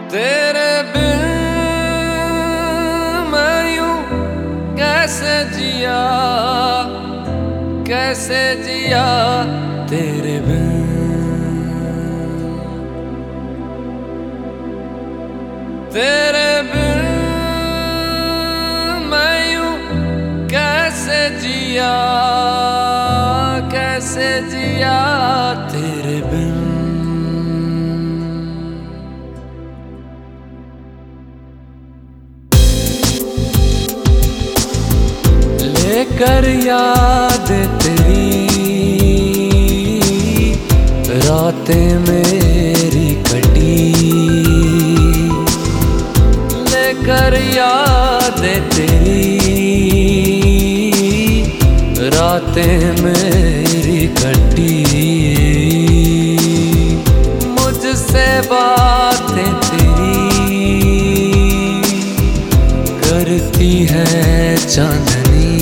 तेरे बिन मैं यूं कैसे जिया, कैसे जिया तेरे बिन। तेरे बिन मैं यूं कैसे जिया, कैसे जिया तेरे बिन। लेकर याद तेरी रातें मेरी कटी, लेकर याद तेरी रातें मेरी कटी। मुझसे बातें तेरी करती है चांदनी।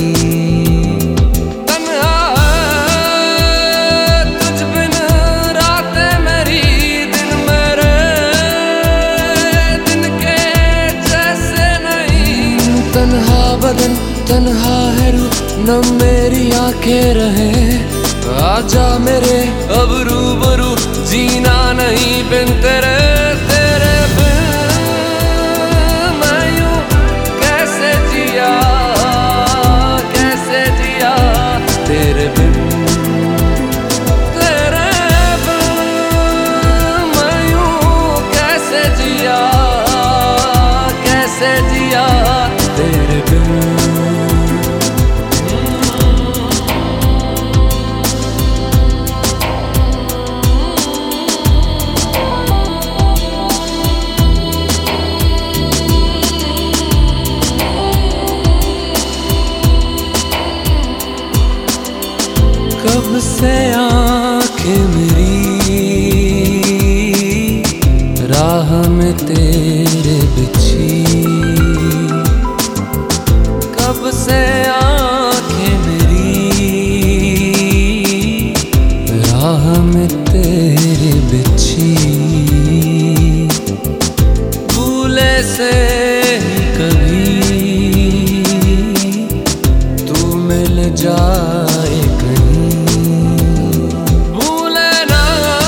तन्हा बदन तन्हा है रूह, न मेरी आंखें रहे। आजा मेरे अब रूबरू, जीना नहीं बिन तेरे। तेरे बिन मैं यूं कैसे जिया, कैसे जिया तेरे बिन। तेरे बिन मैं यूं कैसे जिया, कैसे जिया तेरे बिन। कब से आँखें मेरी राह में तेरे बिछी, कब से आँखें मेरी राह में तेरे बिछी। भूले से ही कभी तू मिल जाए कहीं। भूले ना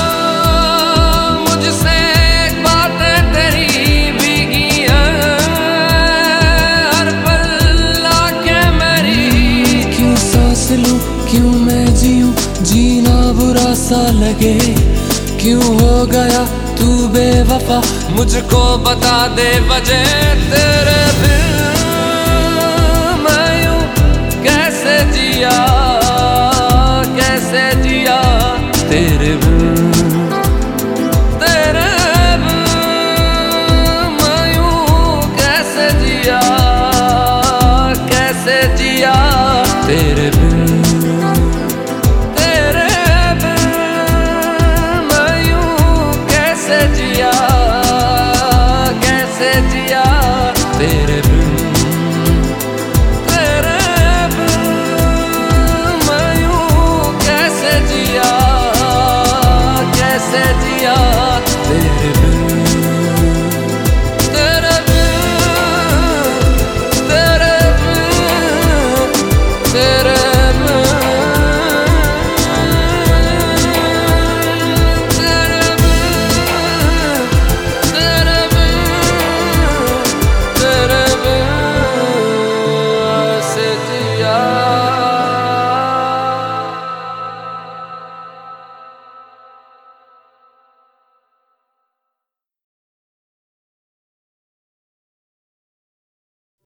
मुझसे बातें तेरी भीगी हैं, हर पल आके मेरी। क्यों सांस लूं, क्यों मैं जीऊं, जीना बुरा सा लगे। क्यों हो गया तू बेवफा, मुझको बता दे वजह। तेरे बिन मैं यूं कैसे जिया,